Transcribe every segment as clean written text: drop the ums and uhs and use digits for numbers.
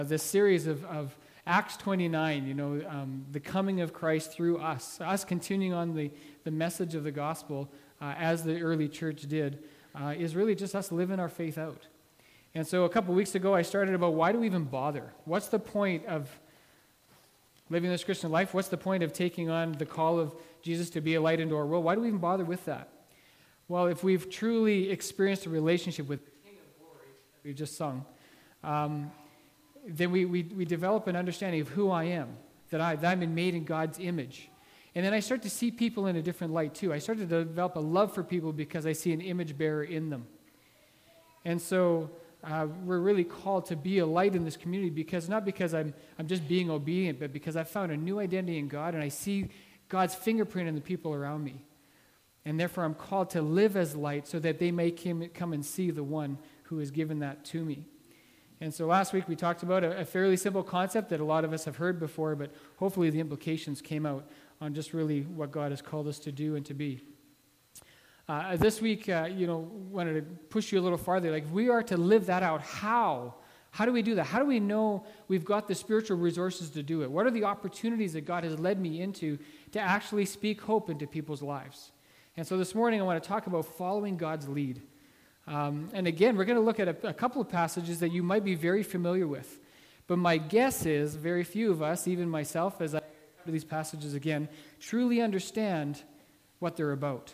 this series of Acts 29, the coming of Christ through us continuing on the message of the gospel as the early church did, is really just us living our faith out. And so a couple weeks ago, I started about why do we even bother? What's the point of living this Christian life? What's the point of taking on the call of Jesus to be a light into our world? Why do we even bother with that? Well, if we've truly experienced a relationship with the King of Glory, that we've just sung, then we develop an understanding of who I am, that I'm made in God's image. And then I start to see people in a different light too. I start to develop a love for people because I see an image bearer in them. And so we're really called to be a light in this community not because I'm just being obedient, but because I've found a new identity in God and I see God's fingerprint in the people around me. And therefore I'm called to live as light so that they may come and see the one who has given that to me. And so last week we talked about a fairly simple concept that a lot of us have heard before, but hopefully the implications came out on just really what God has called us to do and to be. This week, wanted to push you a little farther. Like, if we are to live that out, how? How do we do that? How do we know we've got the spiritual resources to do it? What are the opportunities that God has led me into to actually speak hope into people's lives? And so this morning I want to talk about following God's lead. And again, we're going to look at a couple of passages that you might be very familiar with. But my guess is very few of us, even myself, as I come to these passages again, truly understand what they're about.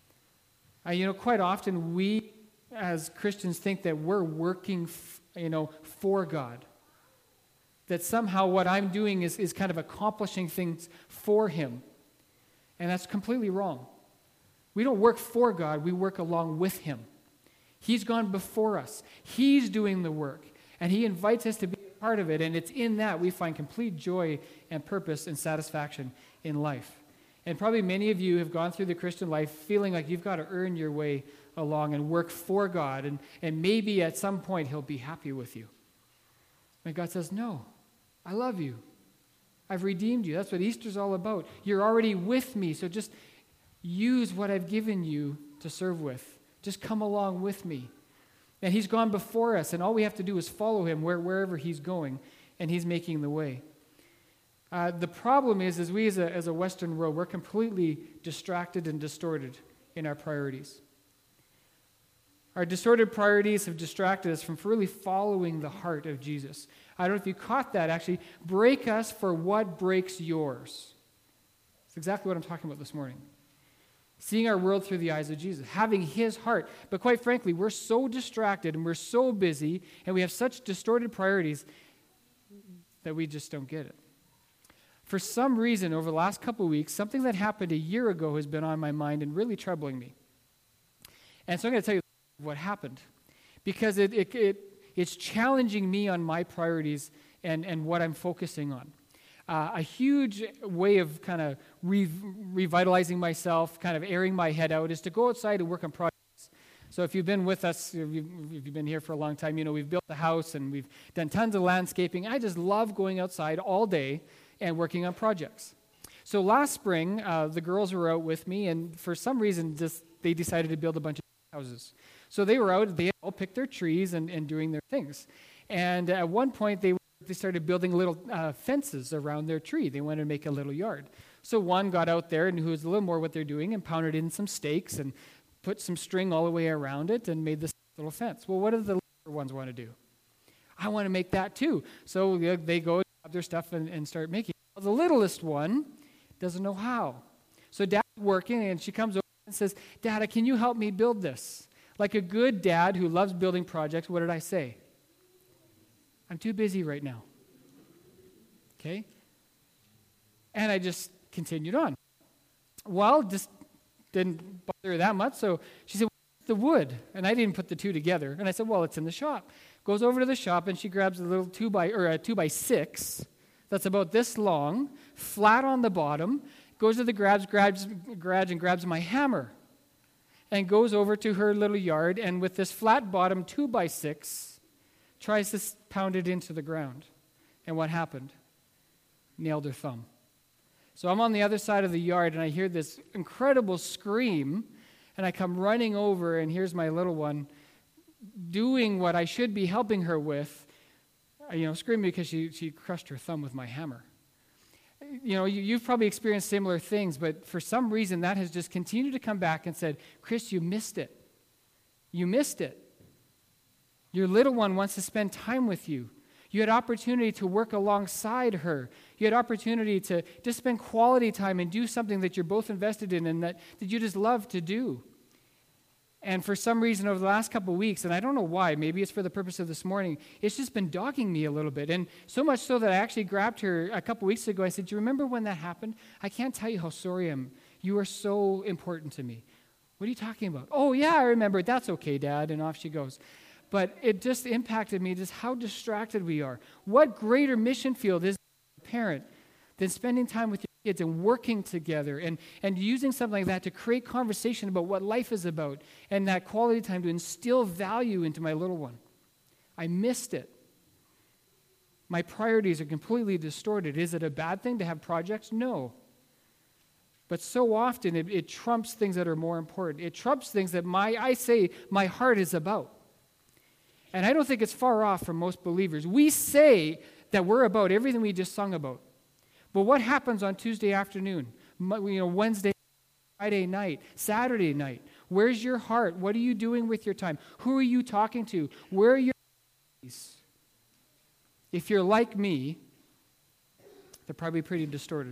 Quite often we as Christians think that we're working, for God. That somehow what I'm doing is kind of accomplishing things for Him. And that's completely wrong. We don't work for God, we work along with Him. He's gone before us. He's doing the work. And He invites us to be a part of it. And it's in that we find complete joy and purpose and satisfaction in life. And probably many of you have gone through the Christian life feeling like you've got to earn your way along and work for God. And maybe at some point He'll be happy with you. And God says, no, I love you. I've redeemed you. That's what Easter's all about. You're already with me. So just use what I've given you to serve with. Just come along with me. And He's gone before us, and all we have to do is follow Him wherever He's going, and He's making the way. The problem is we as a Western world, we're completely distracted and distorted in our priorities. Our distorted priorities have distracted us from really following the heart of Jesus. I don't know if you caught that, actually. Break us for what breaks yours. That's exactly what I'm talking about this morning. Seeing our world through the eyes of Jesus, having His heart. But quite frankly, we're so distracted and we're so busy and we have such distorted priorities that we just don't get it. For some reason, over the last couple of weeks, something that happened a year ago has been on my mind and really troubling me. And so I'm going to tell you what happened. Because it's challenging me on my priorities and what I'm focusing on. A huge way of kind of revitalizing myself, kind of airing my head out, is to go outside and work on projects. So if you've been with us, if you've been here for a long time, we've built the house and we've done tons of landscaping. I just love going outside all day and working on projects. So last spring, the girls were out with me, and for some reason, they decided to build a bunch of houses. So they were out, they had all picked their trees and doing their things. And at one point, they started building little fences around their tree. They wanted to make a little yard. So one got out there and who was a little more what they're doing and pounded in some stakes and put some string all the way around it and made this little fence. Well, what do the little ones want to do? I want to make that too. So they go grab their stuff and start making it. Well, the littlest one doesn't know how. So Dad's working and she comes over and says, Dad, can you help me build this? Like a good dad who loves building projects, what did I say? I'm too busy right now. Okay? And I just continued on. Well, just didn't bother her that much, so she said, where's the wood? And I didn't put the two together. And I said, well, it's in the shop. Goes over to the shop and she grabs a little 2x6 that's about this long, flat on the bottom, goes to the garage and grabs my hammer and goes over to her little yard and with this flat bottom 2x6 tries to pound it into the ground. And what happened? Nailed her thumb. So I'm on the other side of the yard and I hear this incredible scream and I come running over and here's my little one doing what I should be helping her with, screaming because she crushed her thumb with my hammer. You've probably experienced similar things, but for some reason that has just continued to come back and said, Chris, you missed it. You missed it. Your little one wants to spend time with you. You had opportunity to work alongside her. You had opportunity to just spend quality time and do something that you're both invested in and that you just love to do. And for some reason over the last couple of weeks, and I don't know why, maybe it's for the purpose of this morning, it's just been dogging me a little bit. And so much so that I actually grabbed her a couple of weeks ago. I said, do you remember when that happened? I can't tell you how sorry I am. You are so important to me. What are you talking about? Oh, yeah, I remember. That's okay, Dad. And off she goes. But it just impacted me just how distracted we are. What greater mission field is a parent than spending time with your kids and working together and using something like that to create conversation about what life is about and that quality time to instill value into my little one. I missed it. My priorities are completely distorted. Is it a bad thing to have projects? No. But so often it trumps things that are more important. It trumps things that my heart is about. And I don't think it's far off from most believers. We say that we're about everything we just sung about. But what happens on Tuesday afternoon, Wednesday, Friday night, Saturday night? Where's your heart? What are you doing with your time? Who are you talking to? Where are your priorities? If you're like me, they're probably pretty distorted.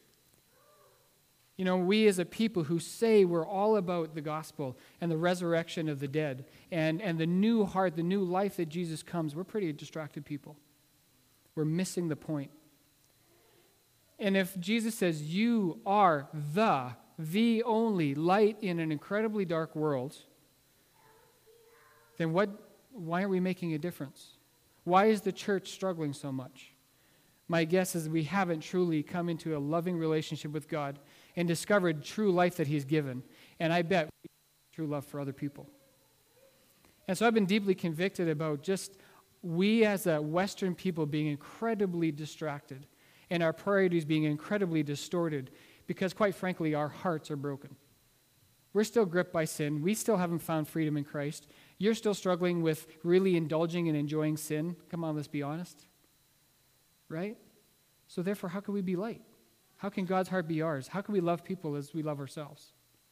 We as a people who say we're all about the gospel and the resurrection of the dead and the new heart, the new life that Jesus comes, we're pretty distracted people. We're missing the point. And if Jesus says you are the only light in an incredibly dark world, then why aren't we making a difference? Why is the church struggling so much? My guess is we haven't truly come into a loving relationship with God and discovered true life that He's given. And I bet we have true love for other people. And so I've been deeply convicted about just we as a Western people being incredibly distracted and our priorities being incredibly distorted because, quite frankly, our hearts are broken. We're still gripped by sin. We still haven't found freedom in Christ. You're still struggling with really indulging and enjoying sin. Come on, let's be honest. Right? So therefore, how can we be light? How can God's heart be ours? How can we love people as we love ourselves?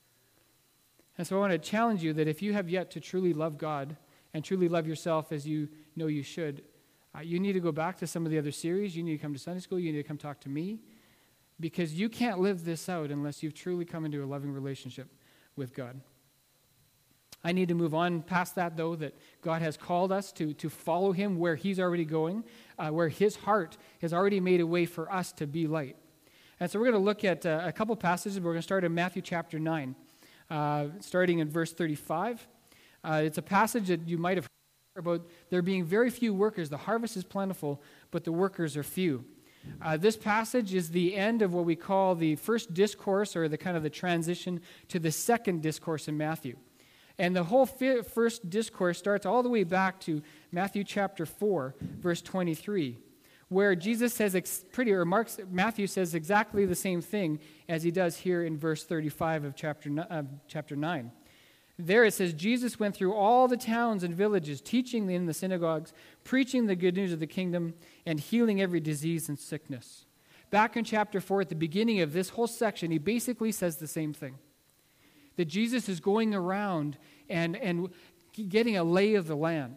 And so I want to challenge you that if you have yet to truly love God and truly love yourself as you know you should, you need to go back to some of the other series. You need to come to Sunday school. You need to come talk to me because you can't live this out unless you've truly come into a loving relationship with God. I need to move on past that, though, that God has called us to follow Him where He's already going, where His heart has already made a way for us to be light. And so we're going to look at a couple passages. We're going to start in Matthew chapter 9, starting in verse 35. It's a passage that you might have heard about there being very few workers. The harvest is plentiful, but the workers are few. This passage is the end of what we call the first discourse, or the kind of the transition to the second discourse in Matthew. And the whole first discourse starts all the way back to Matthew chapter 4, verse 23, where Jesus says Matthew says exactly the same thing as he does here in verse 35 of chapter 9. There it says, Jesus went through all the towns and villages, teaching in the synagogues, preaching the good news of the kingdom, and healing every disease and sickness. Back in chapter 4, at the beginning of this whole section, he basically says the same thing. That Jesus is going around and getting a lay of the land.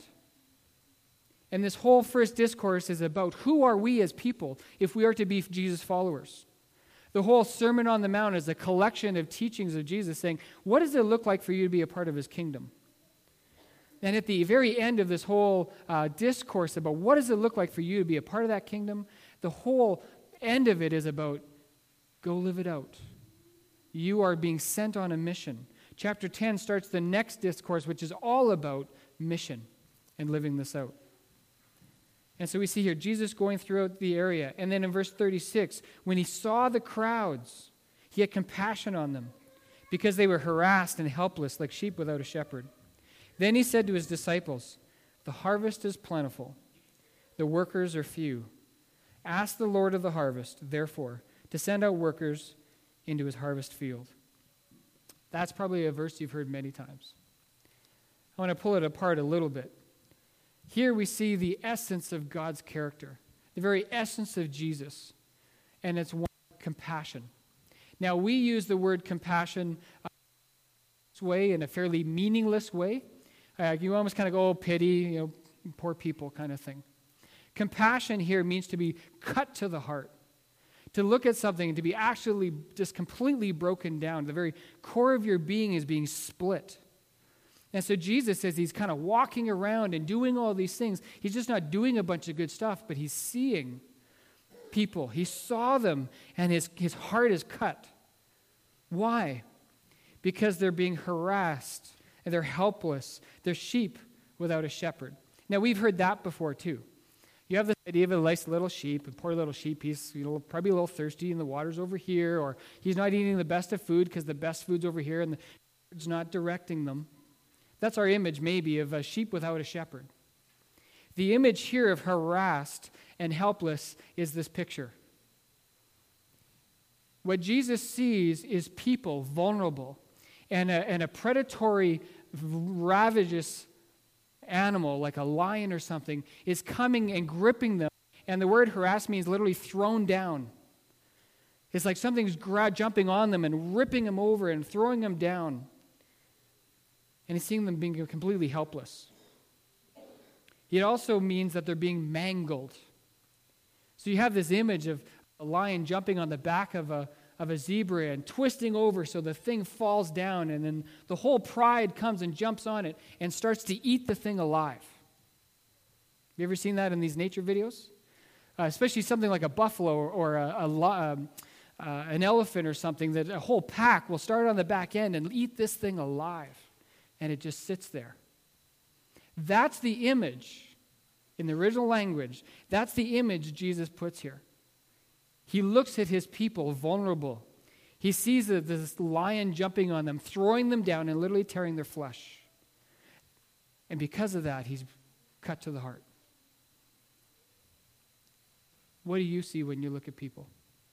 And this whole first discourse is about who are we as people if we are to be Jesus' followers. The whole Sermon on the Mount is a collection of teachings of Jesus saying, what does it look like for you to be a part of His kingdom? And at the very end of this whole discourse about what does it look like for you to be a part of that kingdom, the whole end of it is about go live it out. You are being sent on a mission. Chapter 10 starts the next discourse, which is all about mission and living this out. And so we see here Jesus going throughout the area. And then in verse 36, when He saw the crowds, He had compassion on them because they were harassed and helpless like sheep without a shepherd. Then He said to His disciples, the harvest is plentiful, the workers are few. Ask the Lord of the harvest, therefore, to send out workers into His harvest field. That's probably a verse you've heard many times. I want to pull it apart a little bit. Here we see the essence of God's character, the very essence of Jesus, and it's one compassion. Now, we use the word compassion this way, in a fairly meaningless way. You almost kind of go, oh, pity, poor people kind of thing. Compassion here means to be cut to the heart, to look at something and to be actually just completely broken down. The very core of your being is being split. And so Jesus, as he's kind of walking around and doing all these things, he's just not doing a bunch of good stuff, but he's seeing people. He saw them, and his heart is cut. Why? Because they're being harassed, and they're helpless. They're sheep without a shepherd. Now, we've heard that before, too. You have this idea of a nice little sheep, a poor little sheep. He's probably a little thirsty, and the water's over here, or he's not eating the best of food because the best food's over here, and the shepherd's not directing them. That's our image, maybe, of a sheep without a shepherd. The image here of harassed and helpless is this picture. What Jesus sees is people vulnerable, and a predatory, ravageous animal, like a lion or something, is coming and gripping them. And the word harass means literally thrown down. It's like something's jumping on them and ripping them over and throwing them down. And he's seeing them being completely helpless. It also means that they're being mangled. So you have this image of a lion jumping on the back of a zebra and twisting over so the thing falls down, and then the whole pride comes and jumps on it and starts to eat the thing alive. Have you ever seen that in these nature videos? Especially something like a buffalo or an elephant or something, that a whole pack will start on the back end and eat this thing alive. And it just sits there. That's the image, in the original language, that's the image Jesus puts here. He looks at his people vulnerable. He sees this lion jumping on them, throwing them down, and literally tearing their flesh. And because of that, he's cut to the heart. What do you see when you look at people?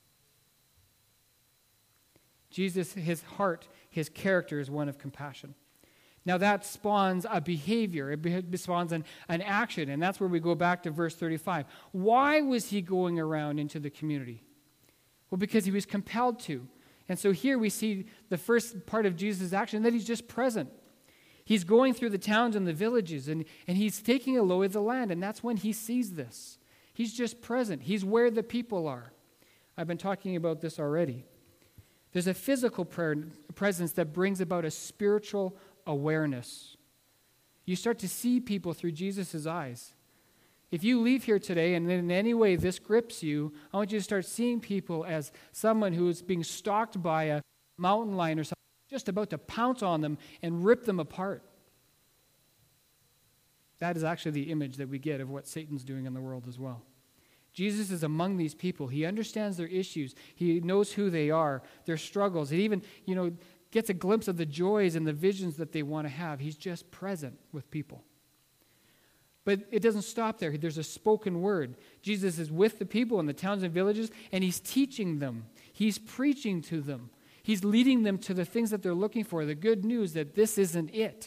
Jesus, his heart, his character is one of compassion. Now that spawns a behavior, it spawns an action, and that's where we go back to verse 35. Why was he going around into the community? Well, because he was compelled to. And so here we see the first part of Jesus' action, that he's just present. He's going through the towns and the villages, and he's taking a load of the land, and that's when he sees this. He's just present. He's where the people are. I've been talking about this already. There's a physical presence that brings about a spiritual awareness. You start to see people through Jesus' eyes. If you leave here today and in any way this grips you, I want you to start seeing people as someone who is being stalked by a mountain lion or something, just about to pounce on them and rip them apart. That is actually the image that we get of what Satan's doing in the world as well. Jesus is among these people. He understands their issues. He knows who they are, their struggles. He even, gets a glimpse of the joys and the visions that they want to have. He's just present with people. But it doesn't stop there. There's a spoken word. Jesus is with the people in the towns and villages, and he's teaching them. He's preaching to them. He's leading them to the things that they're looking for, the good news that this isn't it.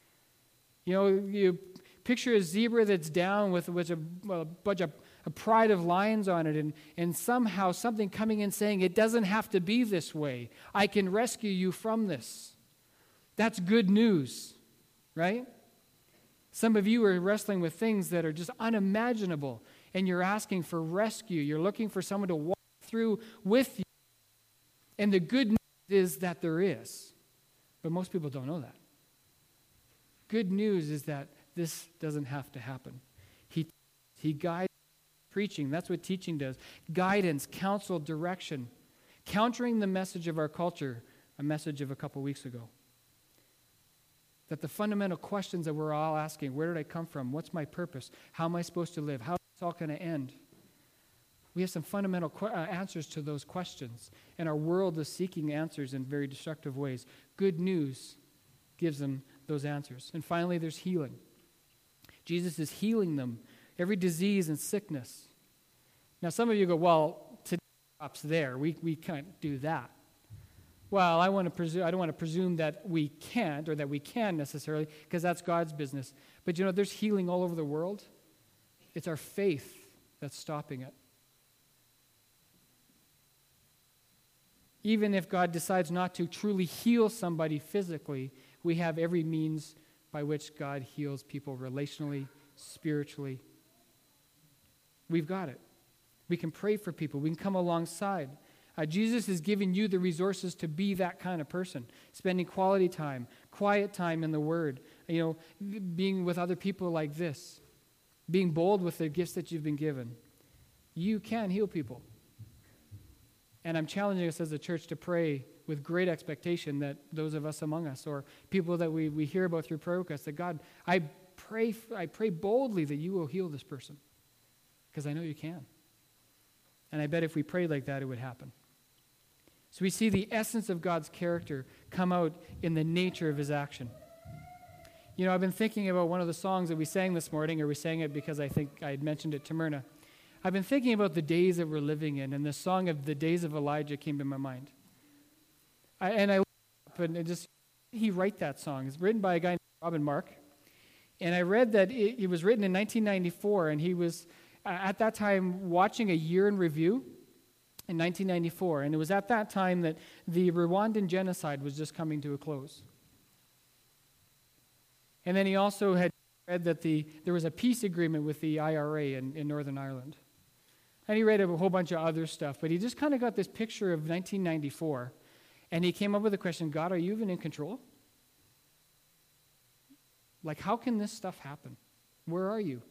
You picture a zebra that's down with a bunch of a pride of lions on it, and somehow something coming in saying, it doesn't have to be this way. I can rescue you from this. That's good news, right? Some of you are wrestling with things that are just unimaginable, and you're asking for rescue. You're looking for someone to walk through with you. And the good news is that there is. But most people don't know that. Good news is that this doesn't have to happen. He guides preaching. That's what teaching does. Guidance, counsel, direction. Countering the message of our culture, a message of a couple weeks ago. That the fundamental questions that we're all asking, where did I come from? What's my purpose? How am I supposed to live? How is this all going to end? We have some fundamental answers to those questions, and our world is seeking answers in very destructive ways. Good news gives them those answers. And finally, there's healing. Jesus is healing them, every disease and sickness. Now, some of you go, well, today stops there. We can't do that. Well, I don't want to presume that we can't or that we can necessarily, because that's God's business. But there's healing all over the world. It's our faith that's stopping it. Even if God decides not to truly heal somebody physically, we have every means by which God heals people relationally, spiritually. We've got it. We can pray for people. We can come alongside. Jesus is giving you the resources to be that kind of person, spending quality time, quiet time in the Word, being with other people like this, being bold with the gifts that you've been given. You can heal people. And I'm challenging us as a church to pray with great expectation that those of us among us, or people that we hear about through prayer requests, that God, I pray boldly that you will heal this person, because I know you can. And I bet if we prayed like that, it would happen. So we see the essence of God's character come out in the nature of his action. I've been thinking about one of the songs that we sang this morning, or we sang it because I think I had mentioned it to Myrna. I've been thinking about the days that we're living in, and the song of the days of Elijah came to my mind. I looked up and he wrote that song. It's written by a guy named Robin Mark. And I read that it was written in 1994, and he was at that time watching a year in review in 1994. And it was at that time that the Rwandan genocide was just coming to a close. And then he also had read that there was a peace agreement with the IRA in Northern Ireland. And he read a whole bunch of other stuff, but he just kind of got this picture of 1994, and he came up with the question, God, are you even in control? Like, how can this stuff happen? Where are you?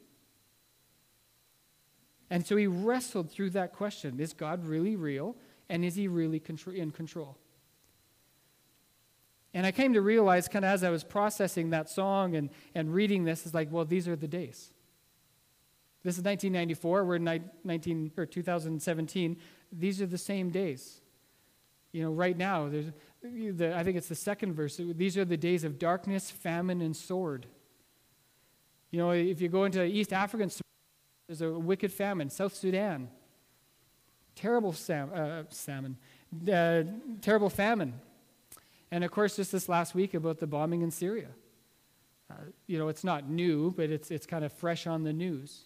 And so he wrestled through that question. Is God really real? And is he really in control? And I came to realize, kind of as I was processing that song and reading this, it's like, well, these are the days. This is 1994. We're in 2017. These are the same days. Right now, I think it's the second verse. These are the days of darkness, famine, and sword. If you go into East African, there's a wicked famine. South Sudan, terrible terrible famine. And of course, just this last week about the bombing in Syria. It's not new, but it's kind of fresh on the news.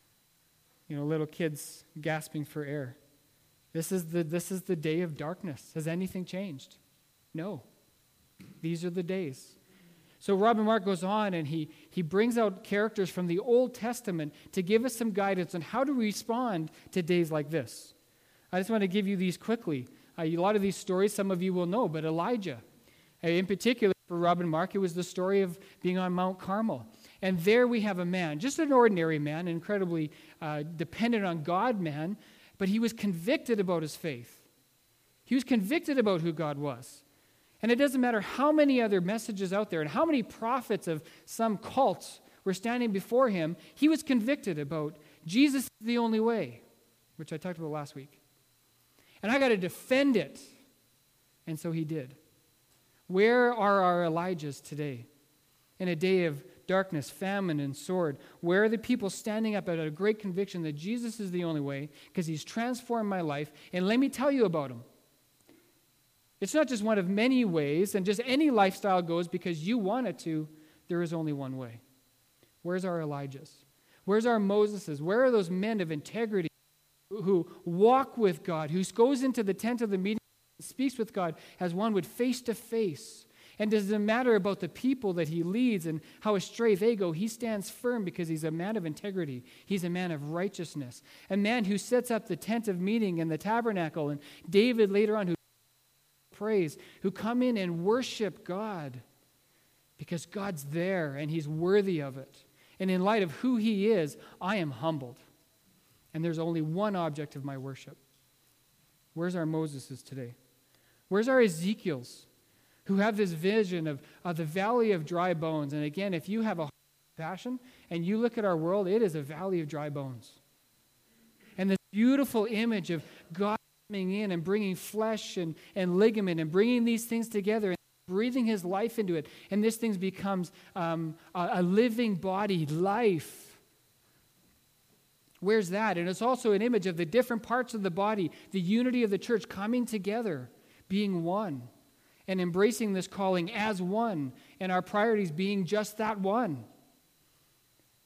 Little kids gasping for air. This is the day of darkness. Has anything changed? No. These are the days. So Robin Mark goes on, and he brings out characters from the Old Testament to give us some guidance on how to respond to days like this. I just want to give you these quickly. A lot of these stories some of you will know, but Elijah, in particular for Robin Mark, it was the story of being on Mount Carmel. And there we have a man, just an ordinary man, incredibly dependent on God man, but he was convicted about his faith. He was convicted about who God was. And it doesn't matter how many other messages out there and how many prophets of some cults were standing before him, he was convicted about Jesus is the only way, which I talked about last week. And I got to defend it. And so he did. Where are our Elijahs today? In a day of darkness, famine, and sword, where are the people standing up at a great conviction that Jesus is the only way because he's transformed my life? And let me tell you about him. It's not just one of many ways, and just any lifestyle goes because you want it to. There is only one way. Where's our Elijahs? Where's our Moseses? Where are those men of integrity who walk with God, who goes into the tent of the meeting and speaks with God as one would face to face? And doesn't matter about the people that he leads and how astray they go. He stands firm because he's a man of integrity. He's a man of righteousness. A man who sets up the tent of meeting and the tabernacle. And David later on who prays, who come in and worship God because God's there and he's worthy of it. And in light of who he is, I am humbled. And there's only one object of my worship. Where's our Moseses today? Where's our Ezekiels? Who have this vision of the valley of dry bones. And again, if you have a passion and you look at our world, it is a valley of dry bones. And this beautiful image of God coming in and bringing flesh and ligament and bringing these things together and breathing his life into it. And this thing becomes a living body, life. Where's that? And it's also an image of the different parts of the body, the unity of the church coming together, being one. And embracing this calling as one, and our priorities being just that one.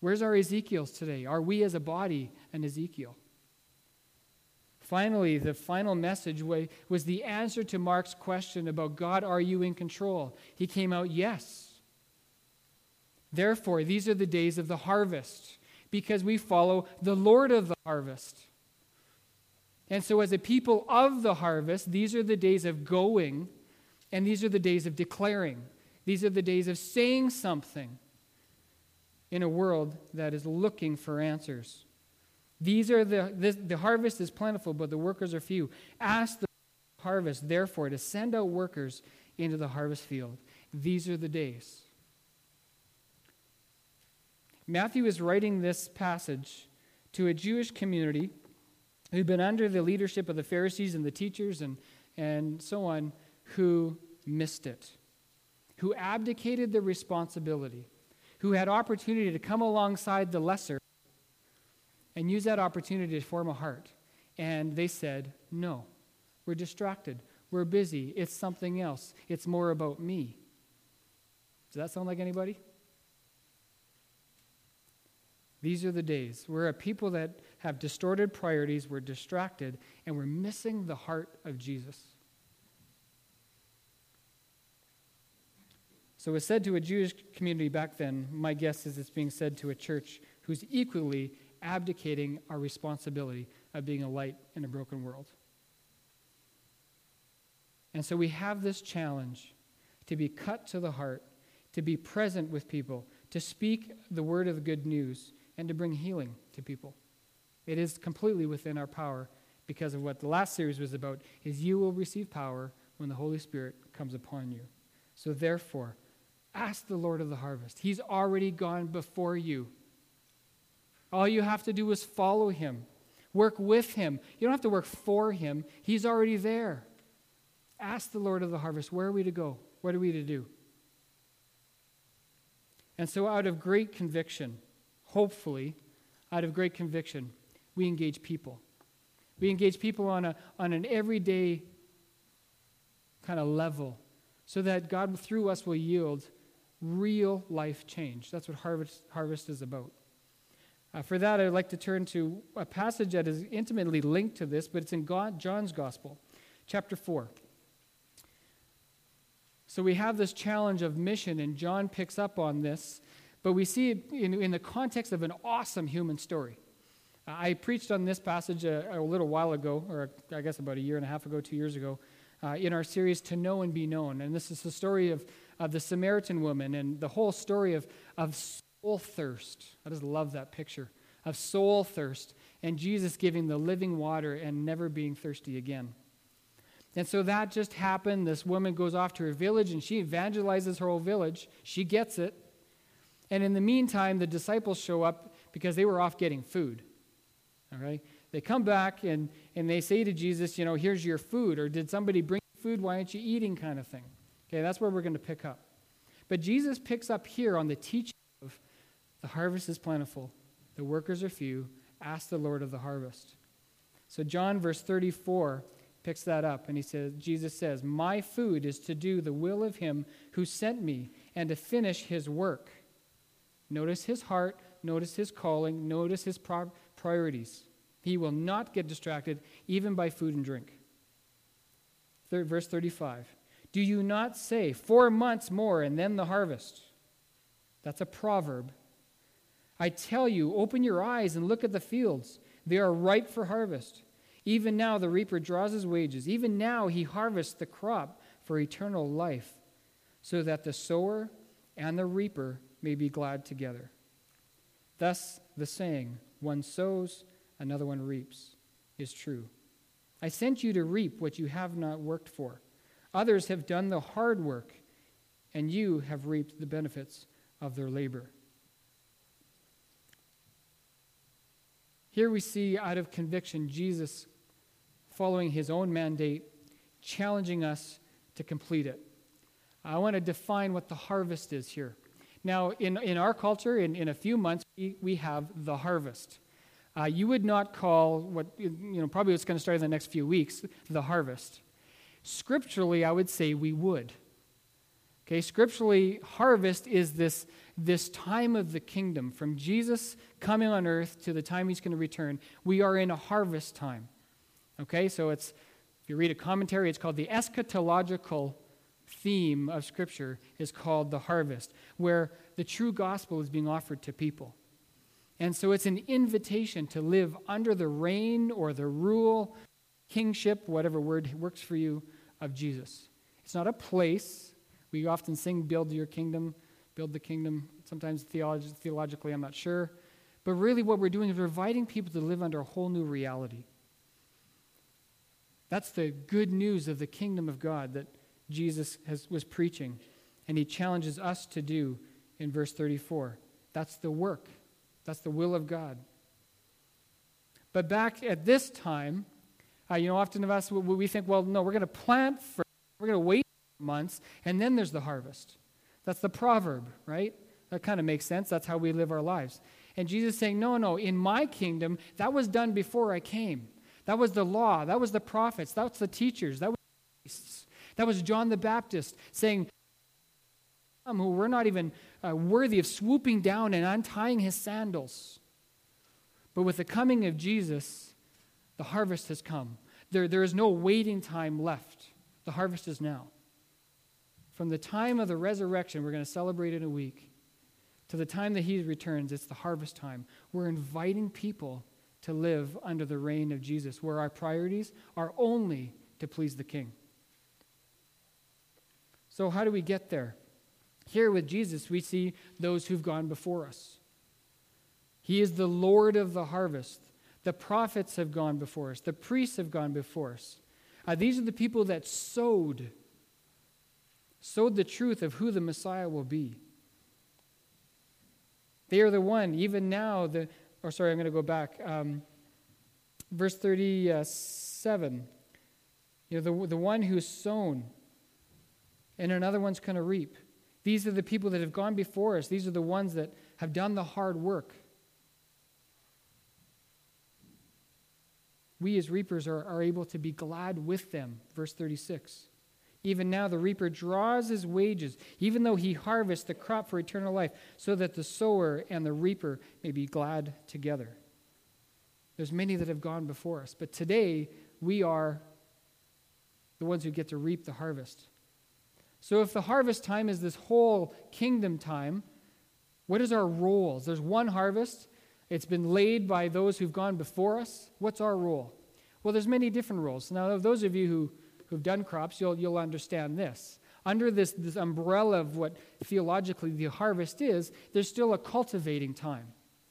Where's our Ezekiels today? Are we as a body an Ezekiel? Finally, the final message was the answer to Mark's question about God, are you in control? He came out, yes. Therefore, these are the days of the harvest, because we follow the Lord of the harvest. And so as a people of the harvest, these are the days of going, and these are the days of declaring. These are the days of saying something in a world that is looking for answers. These are the harvest is plentiful, but the workers are few. Ask the harvest, therefore, to send out workers into the harvest field. These are the days. Matthew is writing this passage to a Jewish community who'd been under the leadership of the Pharisees and the teachers and so on, who missed it, who abdicated their responsibility, who had opportunity to come alongside the lesser and use that opportunity to form a heart. And they said, no, we're distracted. We're busy. It's something else. It's more about me. Does that sound like anybody? These are the days. We're a people that have distorted priorities, we're distracted, and we're missing the heart of Jesus. So it was said to a Jewish community back then. My guess is it's being said to a church who's equally abdicating our responsibility of being a light in a broken world. And so we have this challenge to be cut to the heart, to be present with people, to speak the word of the good news, and to bring healing to people. It is completely within our power because of what the last series was about, is you will receive power when the Holy Spirit comes upon you. So therefore, ask the Lord of the harvest. He's already gone before you. All you have to do is follow him. Work with him. You don't have to work for him. He's already there. Ask the Lord of the harvest, where are we to go? What are we to do? And so out of great conviction, hopefully, out of great conviction, we engage people. We engage people on an everyday kind of level so that God through us will yield real life change. That's what harvest is about. For that, I'd like to turn to a passage that is intimately linked to this, but it's in John's Gospel, chapter 4. So we have this challenge of mission, and John picks up on this, but we see it in the context of an awesome human story. I preached on this passage a little while ago, or I guess about a year and a half ago, 2 years ago, in our series, To Know and Be Known. And this is the story of the Samaritan woman and the whole story of soul thirst. I just love that picture of soul thirst and Jesus giving the living water and never being thirsty again. And so that just happened. This woman goes off to her village and she evangelizes her whole village. She gets it. And in the meantime, the disciples show up because they were off getting food. All right? They come back and they say to Jesus, here's your food. Or did somebody bring food? Why aren't you eating, kind of thing. Okay, that's where we're going to pick up. But Jesus picks up here on the teaching of the harvest is plentiful, the workers are few, ask the Lord of the harvest. So John, verse 34, picks that up, and Jesus says, my food is to do the will of him who sent me and to finish his work. Notice his heart, notice his calling, notice his priorities. He will not get distracted even by food and drink. Verse 35, do you not say 4 months more and then the harvest? That's a proverb. I tell you, open your eyes and look at the fields. They are ripe for harvest. Even now the reaper draws his wages. Even now he harvests the crop for eternal life, so that the sower and the reaper may be glad together. Thus the saying, one sows, another one reaps, is true. I sent you to reap what you have not worked for. Others have done the hard work, and you have reaped the benefits of their labor. Here we see, out of conviction, Jesus following his own mandate, challenging us to complete it. I want to define what the harvest is here. Now, in our culture, in a few months, we have the harvest. You would not call probably what's going to start in the next few weeks, the harvest. Scripturally, I would say we would. Okay, scripturally, harvest is this time of the kingdom, from Jesus coming on earth to the time he's going to return, we are in a harvest time. Okay, so if you read a commentary, it's called the eschatological theme of Scripture is called the harvest, where the true gospel is being offered to people. And so it's an invitation to live under the reign or the rule, kingship, whatever word works for you, of Jesus. It's not a place. We often sing, build your kingdom, build the kingdom. Sometimes theologically, I'm not sure. But really what we're doing is we're inviting people to live under a whole new reality. That's the good news of the kingdom of God that Jesus was preaching, and he challenges us to do in verse 34. That's the work. That's the will of God. But back at this time, often of us, we think, well, no, we're going to plant first, we're going to wait months, and then there's the harvest. That's the proverb, right? That kind of makes sense. That's how we live our lives. And Jesus is saying, no, in my kingdom, that was done before I came. That was the law. That was the prophets. That was the teachers. That was the priests. That was John the Baptist saying, who we're not even worthy of swooping down and untying his sandals. But with the coming of Jesus, the harvest has come. There is no waiting time left. The harvest is now. From the time of the resurrection, we're going to celebrate in a week, to the time that he returns, it's the harvest time. We're inviting people to live under the reign of Jesus, where our priorities are only to please the King. So how do we get there? Here with Jesus, we see those who've gone before us. He is the Lord of the harvest. The prophets have gone before us. The priests have gone before us. These are the people that sowed the truth of who the Messiah will be. They are the one, even now, I'm going to go back. Verse 37, the one who's sown, and another one's going to reap. These are the people that have gone before us. These are the ones that have done the hard work. We as reapers are able to be glad with them. Verse 36. Even now the reaper draws his wages, even though he harvests the crop for eternal life, so that the sower and the reaper may be glad together. There's many that have gone before us, but today we are the ones who get to reap the harvest. So if the harvest time is this whole kingdom time, what is our roles? There's one harvest. It's been laid by those who've gone before us. What's our role? Well, there's many different roles. Now, those of you who've done crops, you'll understand this. Under this umbrella of what theologically the harvest is, there's still a cultivating time.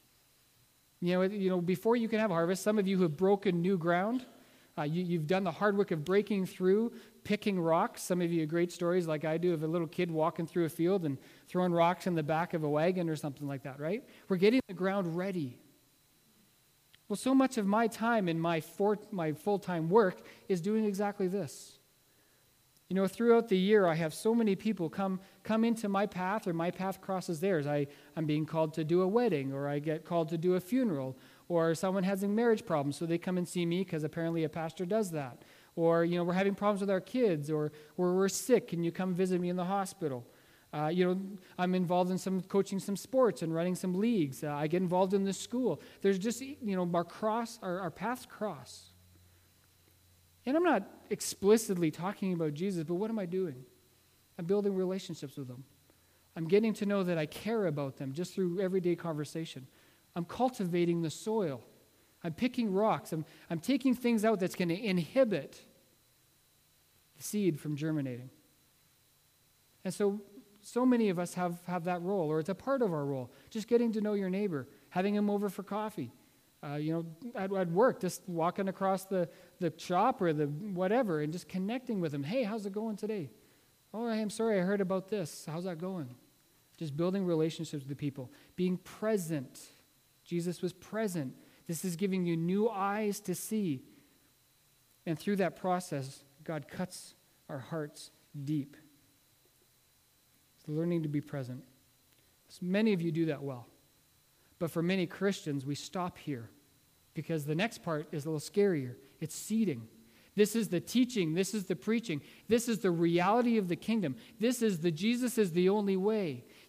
Before you can have harvest, some of you who have broken new ground, you've done the hard work of breaking through, picking rocks. Some of you have great stories like I do of a little kid walking through a field and throwing rocks in the back of a wagon or something like that, right? We're getting the ground ready. Well, so much of my time in my full-time work is doing exactly this. Throughout the year, I have so many people come into my path, or my path crosses theirs. I'm being called to do a wedding, or I get called to do a funeral, or someone has a marriage problem, so they come and see me because apparently a pastor does that. Or, we're having problems with our kids, or we're sick, can you come visit me in the hospital? I'm involved in coaching some sports and running some leagues. I get involved in the school. There's just, our paths cross. And I'm not explicitly talking about Jesus, but what am I doing? I'm building relationships with them. I'm getting to know that I care about them just through everyday conversation. I'm cultivating the soil. I'm picking rocks. I'm taking things out that's going to inhibit the seed from germinating. And so many of us have that role, or it's a part of our role. Just getting to know your neighbor, having him over for coffee. At work, just walking across the shop or the whatever and just connecting with them. Hey, how's it going today? Oh, I'm sorry, I heard about this. How's that going? Just building relationships with the people. Being present. Jesus was present. This is giving you new eyes to see. And through that process, God cuts our hearts deep. It's learning to be present. So many of you do that well. But for many Christians, we stop here because the next part is a little scarier. It's seeding. This is the teaching. This is the preaching. This is the reality of the kingdom. This is the Jesus is the only way.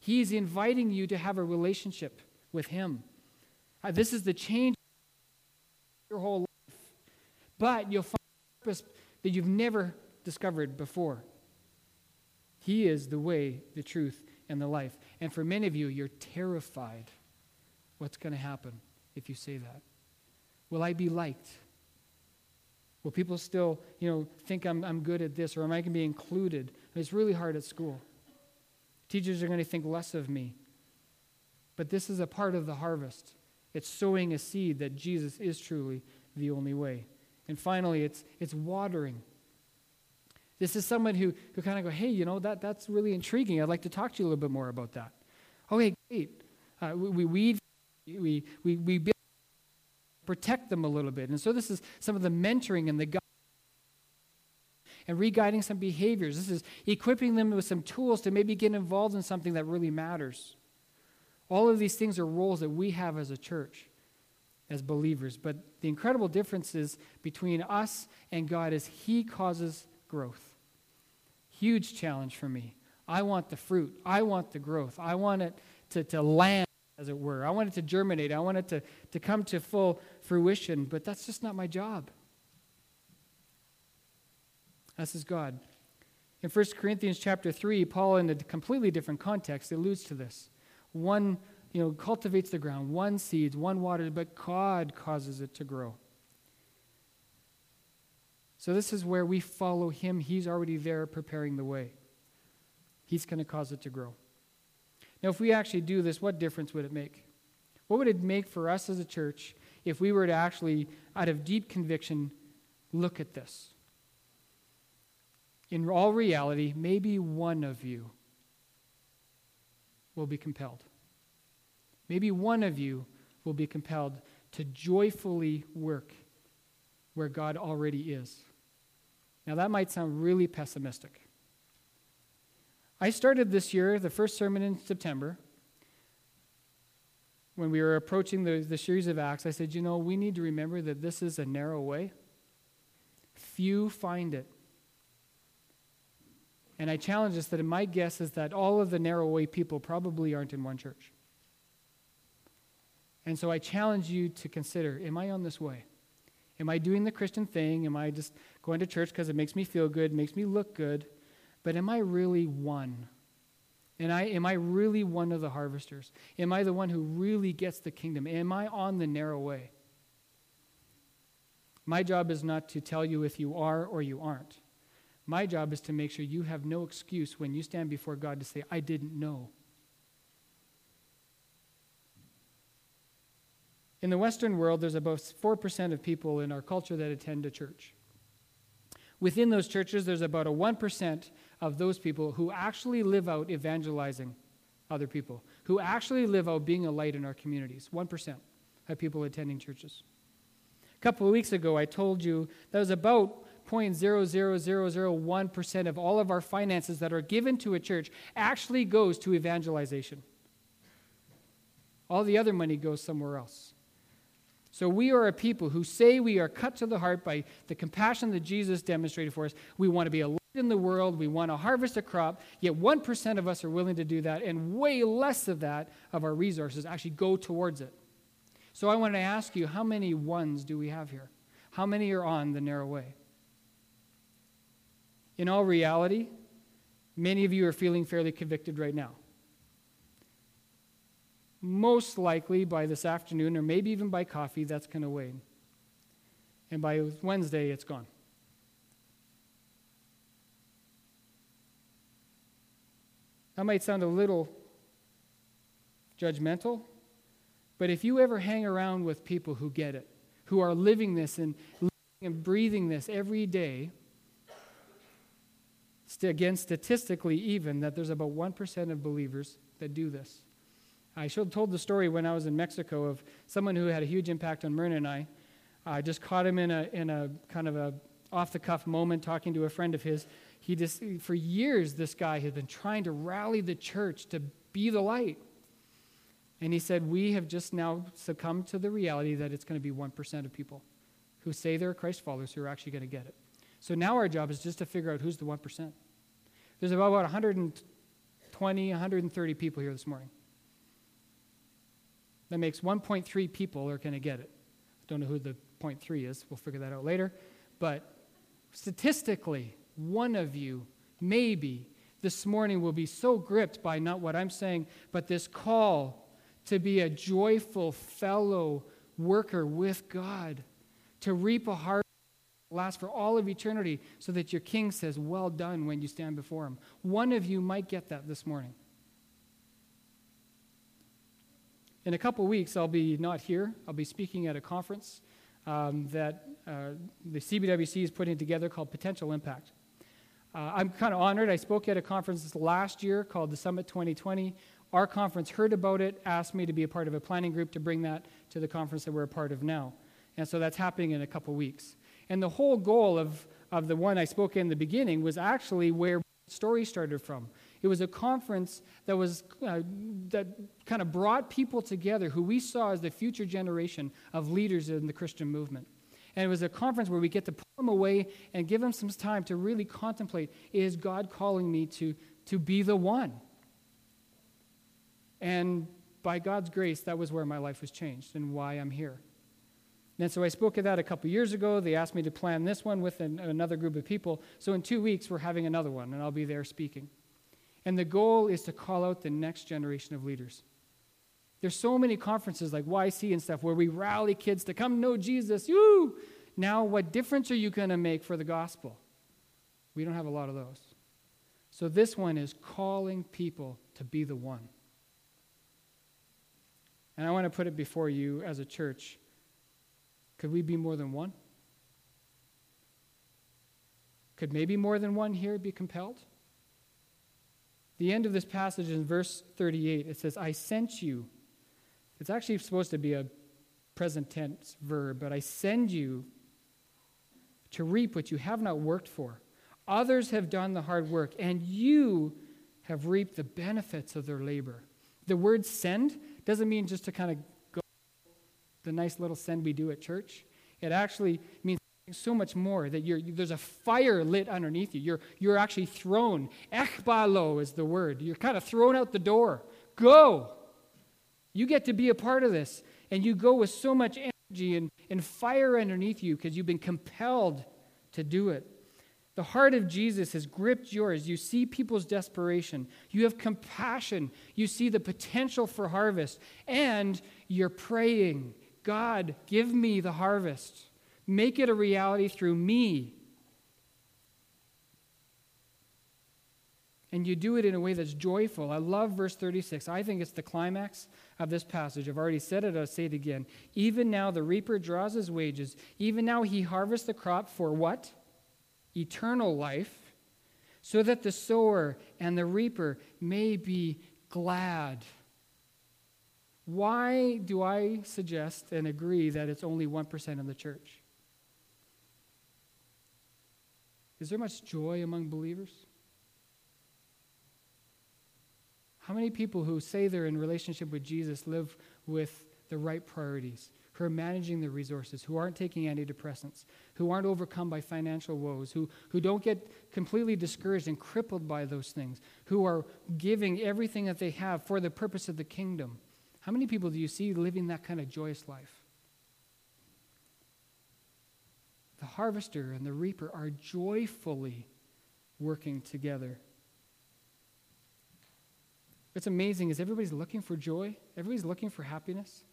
He's inviting you to have a relationship with him. This is the change of your whole life. But you'll find a purpose that you've never discovered before. He is the way, the truth, and the life. And for many of you, you're terrified what's going to happen if you say that. Will I be liked? Will people still, think I'm good at this, or am I going to be included? It's really hard at school. Teachers are going to think less of me. But this is a part of the harvest. It's sowing a seed that Jesus is truly the only way. And finally, it's watering. This is someone who kind of go, hey, that's really intriguing. I'd like to talk to you a little bit more about that. Okay, great. We weed, we build, protect them a little bit. And so this is some of the mentoring and the guiding and re-guiding some behaviors. This is equipping them with some tools to maybe get involved in something that really matters. All of these things are roles that we have as a church, as believers. But the incredible difference is between us and God is He causes growth. Huge challenge for me. I want the fruit. I want the growth. I want it to land, as it were. I want it to germinate. I want it to come to full fruition. But that's just not my job. This is God. In 1 Corinthians chapter 3, Paul, in a completely different context, alludes to this. One, cultivates the ground. One seeds, one waters, but God causes it to grow. So this is where we follow Him. He's already there preparing the way. He's going to cause it to grow. Now, if we actually do this, what difference would it make? What would it make for us as a church if we were to actually, out of deep conviction, look at this? In all reality, maybe one of you will be compelled. Maybe one of you will be compelled to joyfully work where God already is. Now, that might sound really pessimistic. I started this year, the first sermon in September, when we were approaching the series of Acts. I said, we need to remember that this is a narrow way. Few find it. And I challenge us that my guess is that all of the narrow way people probably aren't in one church. And so I challenge you to consider, am I on this way? Am I doing the Christian thing? Am I just going to church because it makes me feel good, makes me look good? But am I really one? And am I really one of the harvesters? Am I the one who really gets the kingdom? Am I on the narrow way? My job is not to tell you if you are or you aren't. My job is to make sure you have no excuse when you stand before God to say, I didn't know. In the Western world, there's about 4% of people in our culture that attend a church. Within those churches, there's about a 1% of those people who actually live out evangelizing other people, who actually live out being a light in our communities. 1% of people attending churches. A couple of weeks ago, I told you that was about 0.00001% of all of our finances that are given to a church actually goes to evangelization. All the other money goes somewhere else. So we are a people who say we are cut to the heart by the compassion that Jesus demonstrated for us. We want to be a light in the world. We want to harvest a crop. Yet 1% of us are willing to do that, and way less of that, of our resources, actually go towards it. So I want to ask you, how many ones do we have here? How many are on the narrow way? In all reality, many of you are feeling fairly convicted right now. Most likely by this afternoon, or maybe even by coffee, that's going to wane. And by Wednesday, it's gone. That might sound a little judgmental, but if you ever hang around with people who get it, who are living this and breathing this every day, again, statistically even, that there's about 1% of believers that do this. I told the story when I was in Mexico of someone who had a huge impact on Myrna and I. I just caught him in a kind of a off-the-cuff moment talking to a friend of his. For years, this guy had been trying to rally the church to be the light. And he said, we have just now succumbed to the reality that it's going to be 1% of people who say they're Christ followers who are actually going to get it. So now our job is just to figure out who's the 1%. There's about 120 120, 130 people here this morning. That makes 1.3 people are going to get it. Don't know who the 0.3 is. We'll figure that out later. But statistically, one of you, maybe, this morning will be so gripped by not what I'm saying, but this call to be a joyful fellow worker with God, to reap a harvest that lasts for all of eternity so that your King says, well done when you stand before him. One of you might get that this morning. In a couple weeks, I'll be not here. I'll be speaking at a conference that the CBWC is putting together called Potential Impact. I'm kind of honored. I spoke at a conference last year called the Summit 2020. Our conference heard about it, asked me to be a part of a planning group to bring that to the conference that we're a part of now. And so that's happening in a couple weeks. And the whole goal of the one I spoke in the beginning was actually where the story started from. It was a conference that was that kind of brought people together who we saw as the future generation of leaders in the Christian movement. And it was a conference where we get to pull them away and give them some time to really contemplate, is God calling me to be the one? And by God's grace, that was where my life was changed and why I'm here. And so I spoke at that a couple years ago. They asked me to plan this one with another group of people. So in 2 weeks, we're having another one, and I'll be there speaking. And the goal is to call out the next generation of leaders. There's so many conferences like YC and stuff where we rally kids to come know Jesus. Woo! Now, what difference are you going to make for the gospel? We don't have a lot of those. So this one is calling people to be the one. And I want to put it before you as a church. Could we be more than one? Could maybe more than one here be compelled? The end of this passage in verse 38, it says, I sent you. It's actually supposed to be a present tense verb, but I send you to reap what you have not worked for. Others have done the hard work, and you have reaped the benefits of their labor. The word send doesn't mean just to kind of go the nice little send we do at church. It actually means so much more, that there's a fire lit underneath you. You're actually thrown. Ekbalo is the word. You're kind of thrown out the door. Go. You get to be a part of this. And you go with so much energy and fire underneath you because you've been compelled to do it. The heart of Jesus has gripped yours. You see people's desperation. You have compassion. You see the potential for harvest. And you're praying, God, give me the harvest. Make it a reality through me. And you do it in a way that's joyful. I love verse 36. I think it's the climax of this passage. I've already said it, I'll say it again. Even now the reaper draws his wages. Even now he harvests the crop for what? Eternal life, so that the sower and the reaper may be glad. Why do I suggest and agree that it's only 1% in the church? Is there much joy among believers? How many people who say they're in relationship with Jesus live with the right priorities, who are managing their resources, who aren't taking antidepressants, who aren't overcome by financial woes, who don't get completely discouraged and crippled by those things, who are giving everything that they have for the purpose of the kingdom? How many people do you see living that kind of joyous life? The harvester and the reaper are joyfully working together. What's amazing is everybody's looking for joy. Everybody's looking for happiness.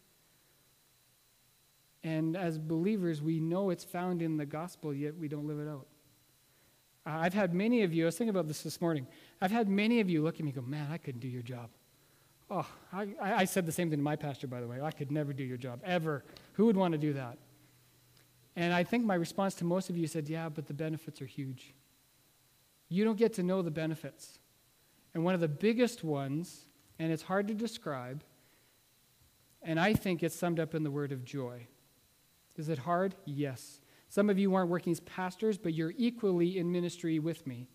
And as believers, we know it's found in the gospel, yet we don't live it out. I've had many of you, I was thinking about this morning. I've had many of you look at me and go, man, I couldn't do your job. Oh, I said the same thing to my pastor, by the way. I could never do your job, ever. Who would want to do that? And I think my response to most of you said, yeah, but the benefits are huge. You don't get to know the benefits. And one of the biggest ones, and it's hard to describe, and I think it's summed up in the word of joy. Is it hard? Yes. Some of you aren't working as pastors, but you're equally in ministry with me.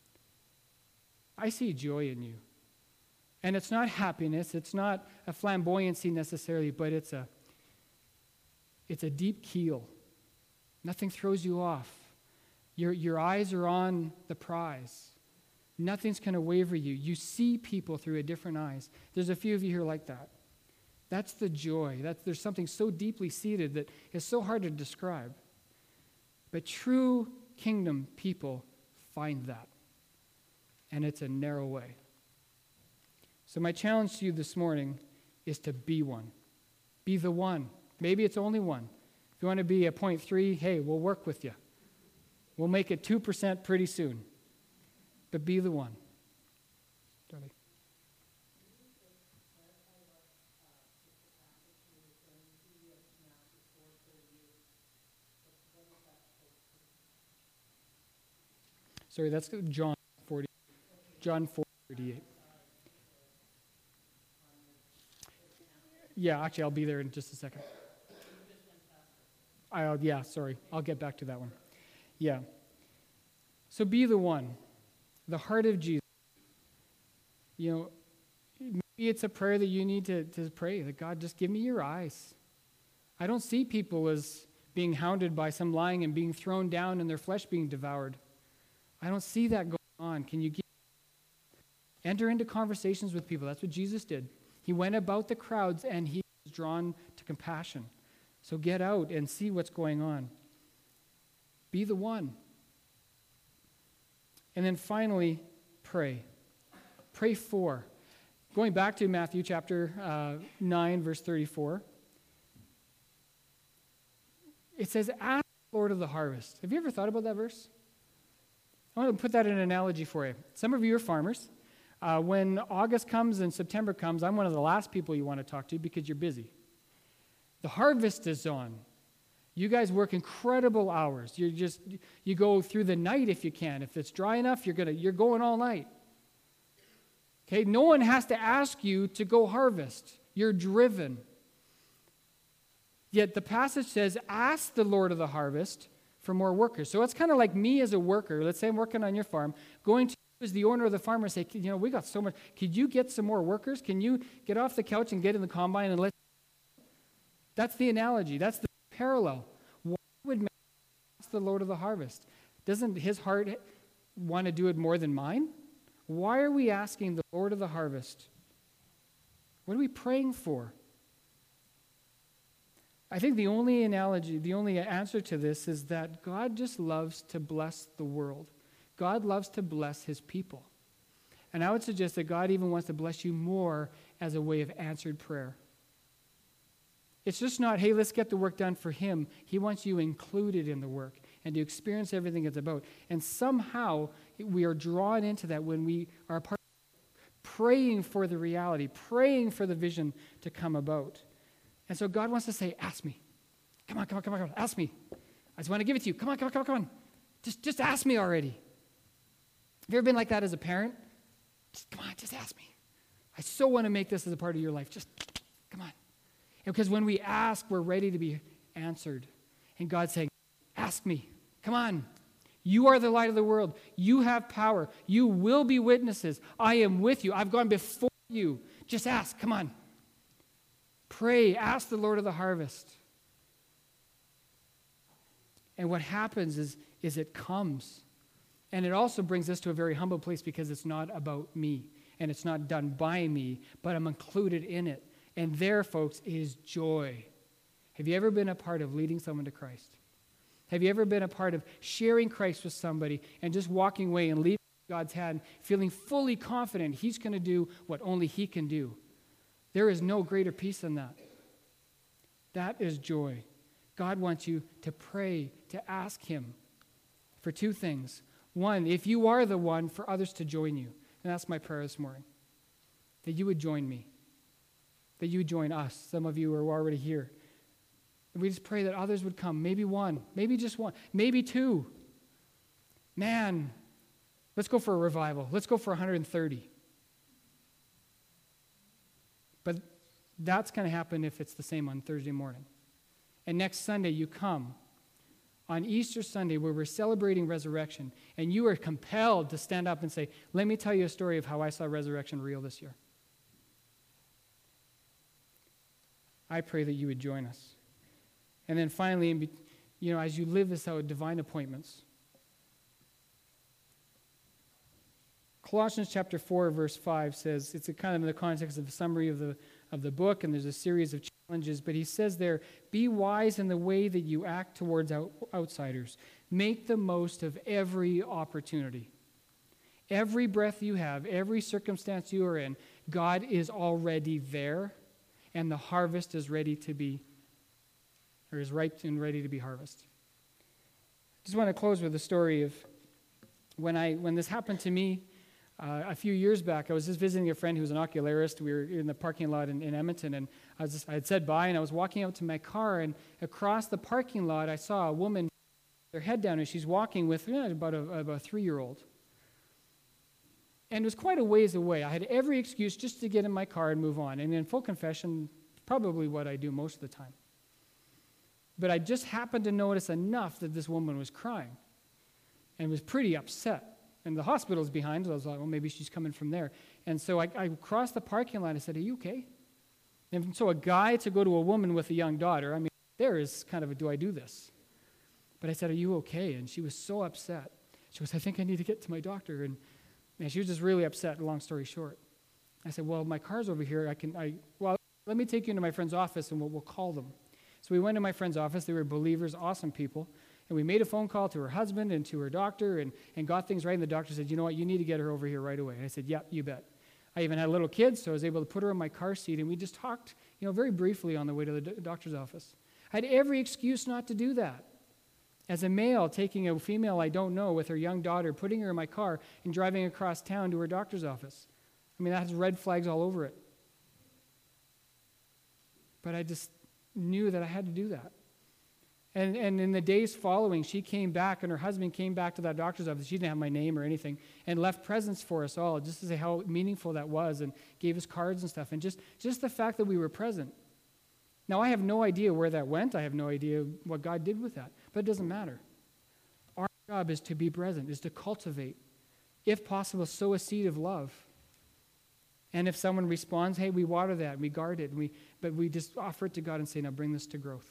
I see joy in you. And it's not happiness, it's not a flamboyancy necessarily, but it's a deep keel. Nothing throws you off. Your eyes are on the prize. Nothing's going to waver you. You see people through a different eyes. There's a few of you here like that. That's the joy. There's something so deeply seated that is so hard to describe. But true kingdom people find that. And it's a narrow way. So my challenge to you this morning is to be one. Be the one. Maybe it's only one. If you want to be a 0.3, hey, we'll work with you. We'll make it 2% pretty soon. But be the one. Darling. Sorry, that's John 40. John 4:38. Yeah, actually, I'll be there in just a second. Yeah, sorry. I'll get back to that one. Yeah. So be the one. The heart of Jesus. You know, maybe it's a prayer that you need to pray, that God, just give me your eyes. I don't see people as being hounded by some lying and being thrown down and their flesh being devoured. I don't see that going on. Can you enter into conversations with people? That's what Jesus did. He went about the crowds and he was drawn to compassion. So get out and see what's going on. Be the one. And then finally, pray. Pray for. Going back to Matthew chapter 9, verse 34. It says, ask the Lord of the harvest. Have you ever thought about that verse? I want to put that in an analogy for you. Some of you are farmers. When August comes and September comes, I'm one of the last people you want to talk to because you're busy. The harvest is on. You guys work incredible hours. You go through the night if you can. If it's dry enough, you're going all night. Okay, no one has to ask you to go harvest. You're driven. Yet the passage says, ask the Lord of the harvest for more workers. So it's kind of like me as a worker. Let's say I'm working on your farm, going to you as the owner of the farm and say, we got so much. Could you get some more workers? Can you get off the couch and get in the combine and That's the analogy. That's the parallel. Why would man ask the Lord of the harvest? Doesn't his heart want to do it more than mine? Why are we asking the Lord of the harvest? What are we praying for? I think the only answer to this is that God just loves to bless the world. God loves to bless his people. And I would suggest that God even wants to bless you more as a way of answered prayer. It's just not, hey, let's get the work done for him. He wants you included in the work and to experience everything it's about. And somehow we are drawn into that when we are a part of praying for the reality, praying for the vision to come about. And so God wants to say, ask me. Come on, ask me. I just want to give it to you. Come on. Just ask me already. Have you ever been like that as a parent? Come on, just ask me. I so want to make this as a part of your life. Just come on. Because when we ask, we're ready to be answered. And God's saying, ask me. Come on. You are the light of the world. You have power. You will be witnesses. I am with you. I've gone before you. Just ask. Come on. Pray. Ask the Lord of the harvest. And what happens is it comes. And it also brings us to a very humble place because it's not about me. And it's not done by me, but I'm included in it. And there, folks, is joy. Have you ever been a part of leading someone to Christ? Have you ever been a part of sharing Christ with somebody and just walking away and leaving God's hand, feeling fully confident he's going to do what only he can do? There is no greater peace than that. That is joy. God wants you to pray, to ask him for two things. One, if you are the one, for others to join you. And that's my prayer this morning. That you would join me. That you would join us. Some of you are already here. And we just pray that others would come. Maybe one. Maybe just one. Maybe two. Man, let's go for a revival. Let's go for 130. But that's going to happen if it's the same on Thursday morning. And next Sunday you come. On Easter Sunday, where we're celebrating resurrection, and you are compelled to stand up and say, let me tell you a story of how I saw resurrection real this year. I pray that you would join us. And then finally, as you live this out, divine appointments. Colossians chapter 4, verse 5 says, it's a kind of in the context of a summary of the book, and there's a series of challenges, but he says there, be wise in the way that you act towards outsiders. Make the most of every opportunity. Every breath you have, every circumstance you are in, God is already there, and the harvest is ready to be, or is ripe and ready to be harvested. I just want to close with a story of when this happened to me a few years back. I was just visiting a friend who was an ocularist. We were in the parking lot in Edmonton, and I had said bye, and I was walking out to my car, and across the parking lot, I saw a woman with her head down, and she's walking with about a 3-year-old. And it was quite a ways away. I had every excuse just to get in my car and move on. And in full confession, probably what I do most of the time. But I just happened to notice enough that this woman was crying and was pretty upset. And the hospital's behind, so I was like, well, maybe she's coming from there. And so I crossed the parking lot. I said, are you okay? And so a guy to go to a woman with a young daughter, I mean, there is kind of a, do I do this? But I said, are you okay? And she was so upset. She goes, I think I need to get to my doctor. And she was just really upset, long story short. I said, well, my car's over here. Let me take you into my friend's office, and we'll call them. So we went to my friend's office. They were believers, awesome people. And we made a phone call to her husband and to her doctor and got things right. And the doctor said, you know what, you need to get her over here right away. And I said, yep, you bet. I even had little kids, so I was able to put her in my car seat. And we just talked, very briefly on the way to the doctor's office. I had every excuse not to do that. As a male, taking a female I don't know with her young daughter, putting her in my car and driving across town to her doctor's office. I mean, that has red flags all over it. But I just knew that I had to do that. And in the days following, she came back, and her husband came back to that doctor's office. She didn't have my name or anything, and left presents for us all, just to say how meaningful that was, and gave us cards and stuff. And just the fact that we were present. Now, I have no idea where that went. I have no idea what God did with that. But it doesn't matter. Our job is to be present, is to cultivate, if possible, sow a seed of love. And if someone responds, hey, we water that, and we guard it, but we just offer it to God and say, now bring this to growth.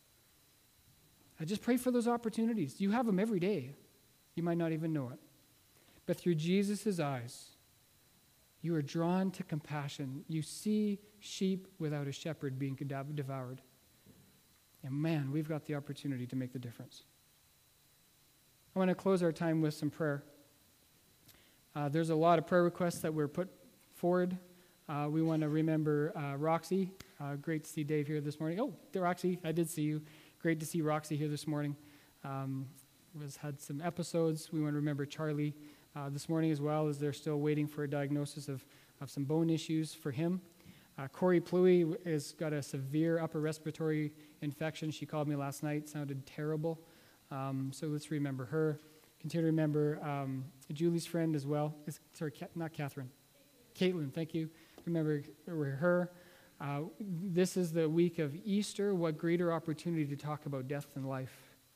I just pray for those opportunities. You have them every day. You might not even know it. But through Jesus' eyes, you are drawn to compassion. You see sheep without a shepherd being devoured. And man, we've got the opportunity to make the difference. I want to close our time with some prayer. There's a lot of prayer requests that were put forward. We want to remember Roxy. Great to see Dave here this morning. Oh, Roxy, I did see you. Great to see Roxy here this morning. Had some episodes. We want to remember Charlie this morning as well, as they're still waiting for a diagnosis of some bone issues for him. Corey Pluey has got a severe upper respiratory infection. She called me last night. Sounded terrible. So let's remember her. Continue to remember Julie's friend as well. Not Catherine. Caitlin, thank you. Remember her. This is the week of Easter. What greater opportunity to talk about death and life.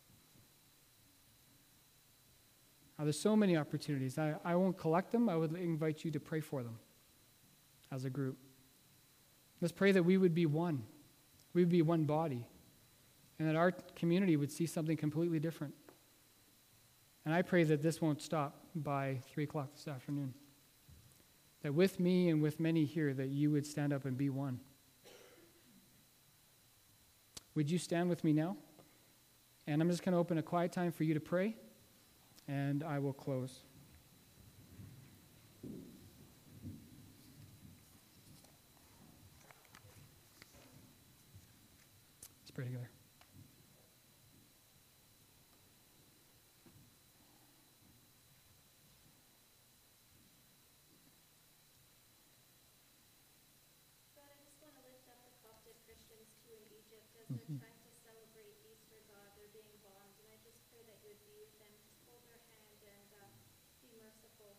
There's so many opportunities. I won't collect them. I would invite you to pray for them as a group. Let's pray that we would be one. We would be one body. And that our community would see something completely different. And I pray that this won't stop by 3 o'clock this afternoon. That with me and with many here, that you would stand up and be one. Would you stand with me now? And I'm just going to open a quiet time for you to pray, and I will close. Let's pray together. They're trying to celebrate Easter, God. They're being bombed, and I just pray that you would be with them. Just hold their hand and be merciful.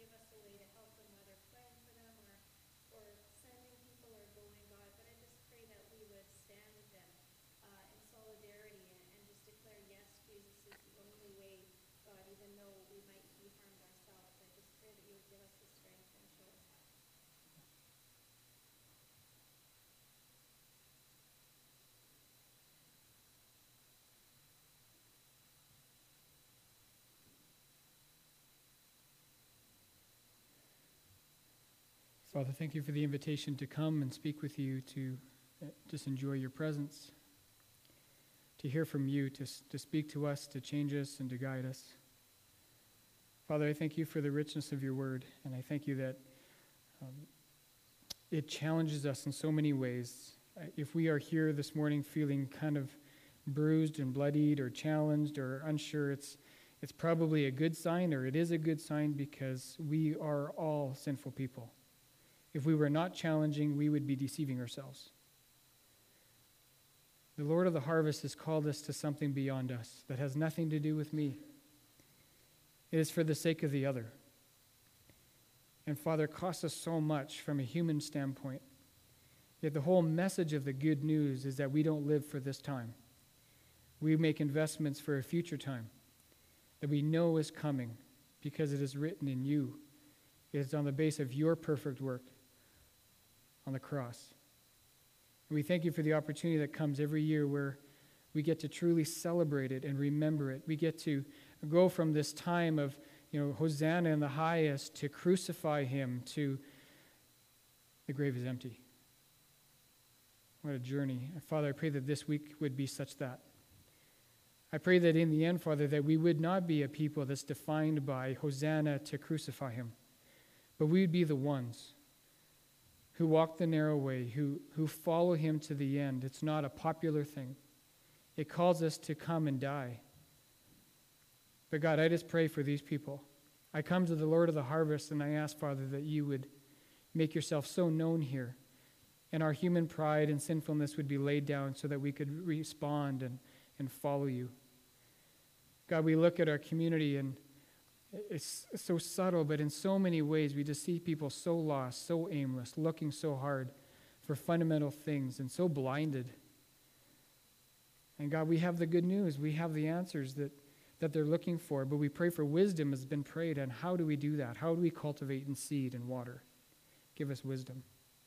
give us a way to help them, whether praying for them or sending people or going, God. But I just pray that we would stand with them in solidarity and just declare, yes, Jesus is the only way, God, even though we might be harmed ourselves. I just pray that you would give us the strength and show us how. Father, thank you for the invitation to come and speak with you, to just enjoy your presence, to hear from you, to speak to us, to change us, and to guide us. Father, I thank you for the richness of your word, and I thank you that it challenges us in so many ways. If we are here this morning feeling kind of bruised and bloodied or challenged or unsure, it's probably a good sign, or it is a good sign, because we are all sinful people. If we were not challenging, we would be deceiving ourselves. The Lord of the harvest has called us to something beyond us that has nothing to do with me. It is for the sake of the other. And Father, it costs us so much from a human standpoint. Yet the whole message of the good news is that we don't live for this time. We make investments for a future time that we know is coming because it is written in you. It is on the base of your perfect work on the cross. And we thank you for the opportunity that comes every year where we get to truly celebrate it and remember it. We get to go from this time of, Hosanna in the highest, to crucify him, to the grave is empty. What a journey. Father, I pray that this week would be such that. I pray that in the end, Father, that we would not be a people that's defined by Hosanna to crucify him, but we would be the ones who walk the narrow way, who follow him to the end. It's not a popular thing. It calls us to come and die. But God, I just pray for these people. I come to the Lord of the harvest and I ask, Father, that you would make yourself so known here, and our human pride and sinfulness would be laid down so that we could respond and follow you. God, we look at our community and it's so subtle, but in so many ways we just see people so lost, so aimless, looking so hard for fundamental things and so blinded. And God, we have the good news. We have the answers that they're looking for, but we pray for wisdom has been prayed on how do we do that? How do we cultivate and seed and water? Give us wisdom.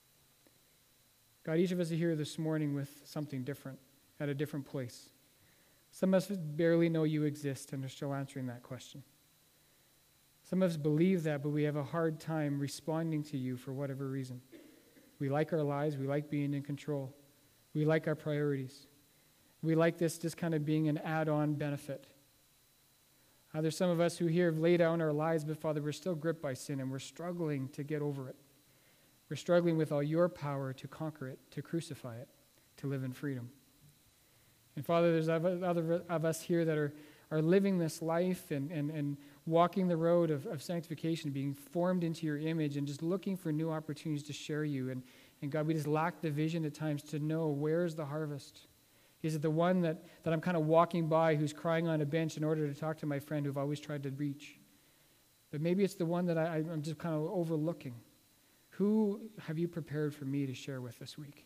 God, each of us are here this morning with something different, at a different place. Some of us barely know you exist and are still answering that question. Some of us believe that, but we have a hard time responding to you for whatever reason. We like our lives. We like being in control. We like our priorities. We like this just kind of being an add-on benefit. There's some of us who here have laid down our lives, but Father, we're still gripped by sin and we're struggling to get over it. We're struggling with all your power to conquer it, to crucify it, to live in freedom. And Father, there's other of us here that are living this life and walking the road of sanctification, being formed into your image and just looking for new opportunities to share you. And God, we just lack the vision at times to know where's the harvest. Is it the one that I'm kind of walking by who's crying on a bench in order to talk to my friend who I've always tried to reach? But maybe it's the one that I'm just kind of overlooking. Who have you prepared for me to share with this week?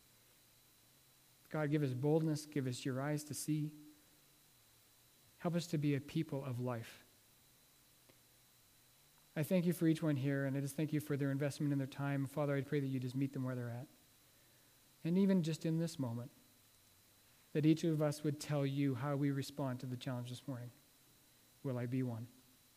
God, give us boldness. Give us your eyes to see. Help us to be a people of life. I thank you for each one here, and I just thank you for their investment in their time. Father, I pray that you just meet them where they're at. And even just in this moment, that each of us would tell you how we respond to the challenge this morning. Will I be one?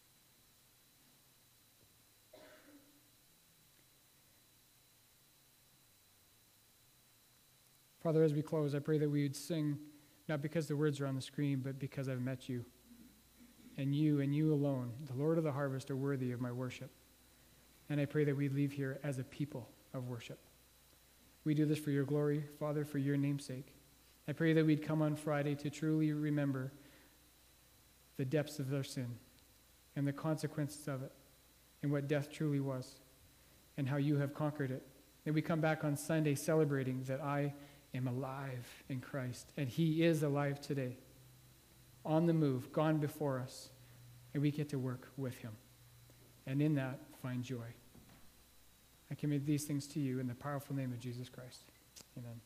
Father, as we close, I pray that we would sing, not because the words are on the screen, but because I've met you. And you alone, the Lord of the harvest, are worthy of my worship. And I pray that we leave here as a people of worship. We do this for your glory, Father, for your name's sake. I pray that we'd come on Friday to truly remember the depths of their sin and the consequences of it and what death truly was and how you have conquered it. That we come back on Sunday celebrating that I am alive in Christ, and he is alive today, on the move, gone before us, and we get to work with him. and in that find joy. I commit these things to you in the powerful name of Jesus Christ. Amen.